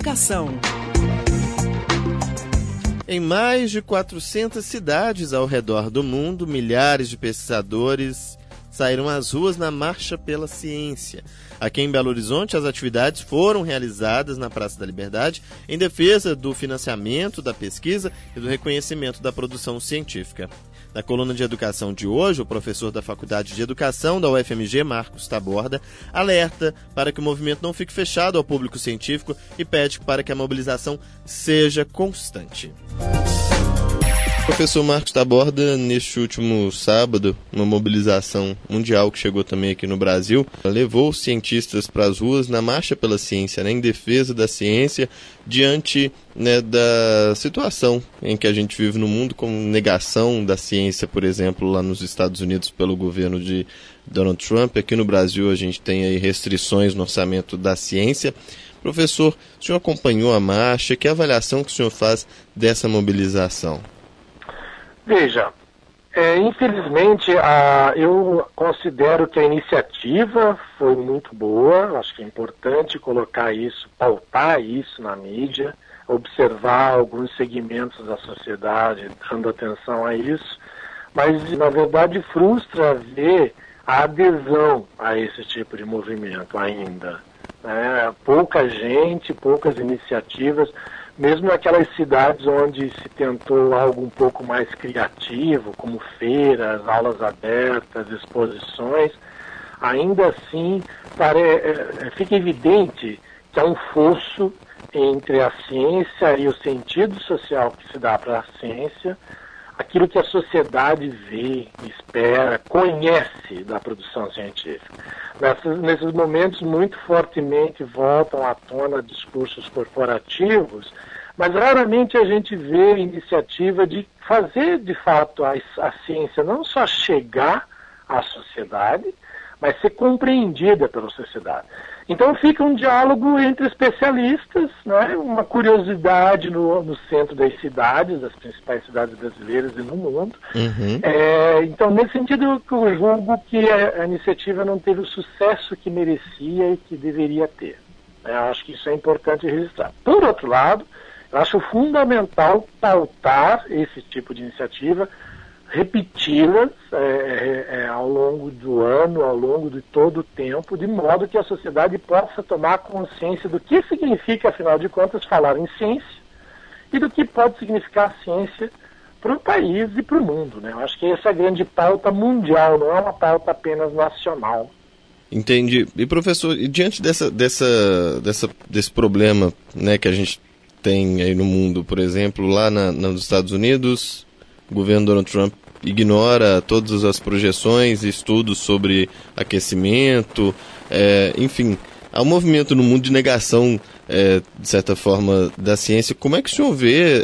Educação. Em mais de 400 cidades ao redor do mundo, milhares de pesquisadores saíram às ruas na Marcha pela Ciência. Aqui em Belo Horizonte, as atividades foram realizadas na Praça da Liberdade em defesa do financiamento da pesquisa e do reconhecimento da produção científica. Na coluna de educação de hoje, o professor da Faculdade de Educação da UFMG, Marcos Taborda, alerta para que o movimento não fique fechado ao público científico e pede para que a mobilização seja constante. Professor Marcos Taborda, neste último sábado, uma mobilização mundial que chegou também aqui no Brasil, levou os cientistas para as ruas na Marcha pela Ciência, em defesa da ciência, diante da situação em que a gente vive no mundo, com negação da ciência, por exemplo, lá nos Estados Unidos pelo governo de Donald Trump. Aqui no Brasil a gente tem aí restrições no orçamento da ciência. Professor, o senhor acompanhou a marcha, que avaliação que o senhor faz dessa mobilização? Veja, infelizmente eu considero que a iniciativa foi muito boa, acho que é importante colocar isso, pautar isso na mídia, observar alguns segmentos da sociedade dando atenção a isso, mas na verdade frustra ver a adesão a esse tipo de movimento ainda. Pouca gente, poucas iniciativas, mesmo naquelas cidades onde se tentou algo um pouco mais criativo, como feiras, aulas abertas, exposições, ainda assim fica evidente que há um fosso entre a ciência e o sentido social que se dá para a ciência, aquilo que a sociedade vê, espera, conhece da produção científica. Nesses momentos, muito fortemente voltam à tona discursos corporativos, mas raramente a gente vê a iniciativa de fazer, de fato, a ciência não só chegar à sociedade, mas ser compreendida pela sociedade. Então fica um diálogo entre especialistas, uma curiosidade no centro das cidades, das principais cidades brasileiras e no mundo. Uhum. Então, nesse sentido, eu julgo que a iniciativa não teve o sucesso que merecia e que deveria ter. Eu acho que isso é importante registrar. Por outro lado, eu acho fundamental pautar esse tipo de iniciativa, repeti-las ao longo do ano, ao longo de todo o tempo, de modo que a sociedade possa tomar consciência do que significa, afinal de contas, falar em ciência e do que pode significar a ciência para o país e para o mundo. Eu acho que essa é a grande pauta mundial, não é uma pauta apenas nacional. Entendi. E, professor, e diante desse problema que a gente tem aí no mundo, por exemplo, lá nos Estados Unidos, o governo Donald Trump ignora todas as projeções e estudos sobre aquecimento, enfim, há um movimento no mundo de negação, de certa forma, da ciência. Como é que o senhor vê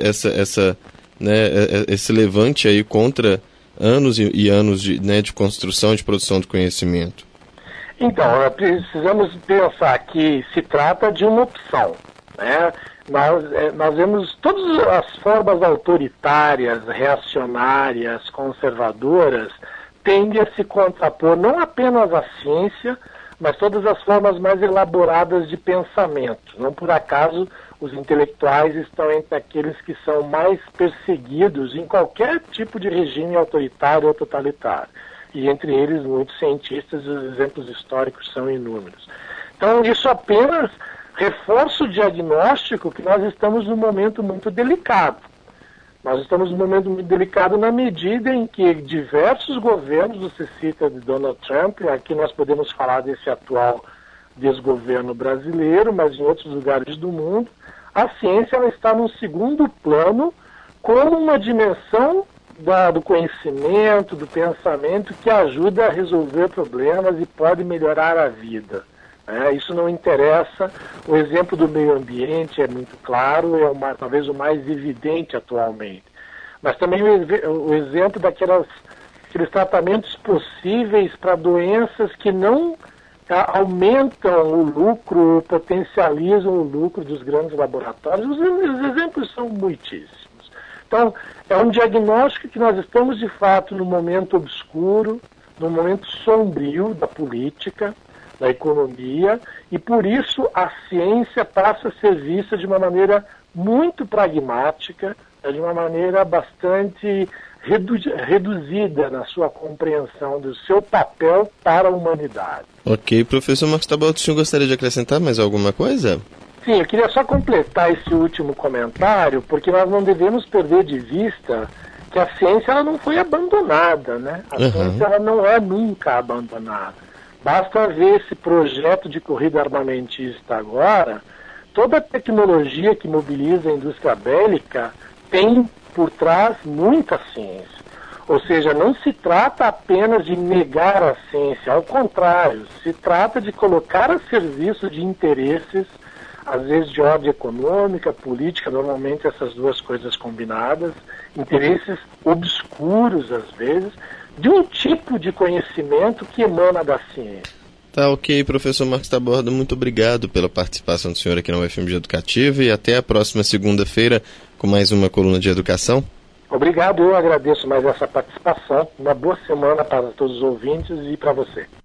esse levante aí contra anos e anos de construção e de produção de conhecimento? Então, precisamos pensar que se trata de uma opção, Nós vemos todas as formas autoritárias, reacionárias, conservadoras, tendem a se contrapor não apenas à ciência, mas todas as formas mais elaboradas de pensamento. Não por acaso os intelectuais estão entre aqueles que são mais perseguidos em qualquer tipo de regime autoritário ou totalitário. E entre eles, muitos cientistas, os exemplos históricos são inúmeros. Então, isso apenas reforça o diagnóstico que nós estamos num momento muito delicado. Nós estamos num momento muito delicado na medida em que diversos governos, você cita de Donald Trump, aqui nós podemos falar desse atual desgoverno brasileiro, mas em outros lugares do mundo, a ciência ela está num segundo plano como uma dimensão do conhecimento, do pensamento que ajuda a resolver problemas e pode melhorar a vida. Isso não interessa. O exemplo do meio ambiente é muito claro, talvez o mais evidente atualmente. Mas também o exemplo daqueles tratamentos possíveis para doenças que não aumentam o lucro, potencializam o lucro dos grandes laboratórios. Os exemplos são muitíssimos. Então, é um diagnóstico que nós estamos, de fato, num momento obscuro, num momento sombrio da política, da economia, e por isso a ciência passa a ser vista de uma maneira muito pragmática, de uma maneira bastante reduzida na sua compreensão do seu papel para a humanidade. Ok, professor Marcos Taboto, o senhor gostaria de acrescentar mais alguma coisa? Sim, eu queria só completar esse último comentário, porque nós não devemos perder de vista que a ciência ela não foi abandonada, né? A ciência ela não é nunca abandonada. Basta ver esse projeto de corrida armamentista agora, toda a tecnologia que mobiliza a indústria bélica tem por trás muita ciência. Ou seja, não se trata apenas de negar a ciência, ao contrário, se trata de colocar a serviço de interesses, às vezes de ordem econômica, política, normalmente essas duas coisas combinadas, interesses obscuros às vezes, de um tipo de conhecimento que emana da ciência. Tá ok, professor Marcos Taborda, muito obrigado pela participação do senhor aqui na UFMG Educativa e até a próxima segunda-feira com mais uma coluna de educação. Obrigado, eu agradeço mais essa participação. Uma boa semana para todos os ouvintes e para você.